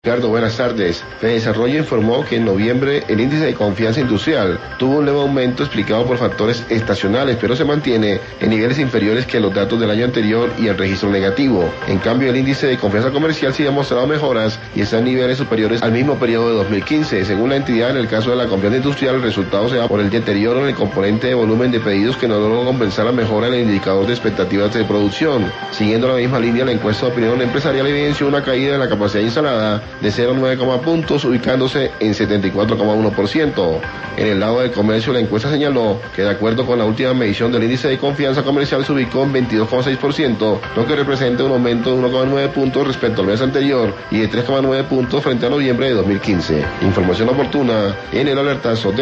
Ricardo, buenas tardes. Fedesarrollo informó que en noviembre el índice de confianza industrial tuvo un leve aumento explicado por factores estacionales, pero se mantiene en niveles inferiores que los datos del año anterior y el registro negativo. En cambio, el índice de confianza comercial sí ha mostrado mejoras y está en niveles superiores al mismo periodo de 2015. Según la entidad, en el caso de la confianza industrial, el resultado se da por el deterioro en el componente de volumen de pedidos que no logró compensar la mejora en el indicador de expectativas de producción. Siguiendo la misma línea, la encuesta de opinión empresarial evidenció una caída en la capacidad instalada de 0,9 puntos, ubicándose en 74,1%. En el lado del comercio, la encuesta señaló que de acuerdo con la última medición del índice de confianza comercial se ubicó en 22,6%, lo que representa un aumento de 1,9 puntos respecto al mes anterior y de 3,9 puntos frente a noviembre de 2015. Información oportuna en el alertazo de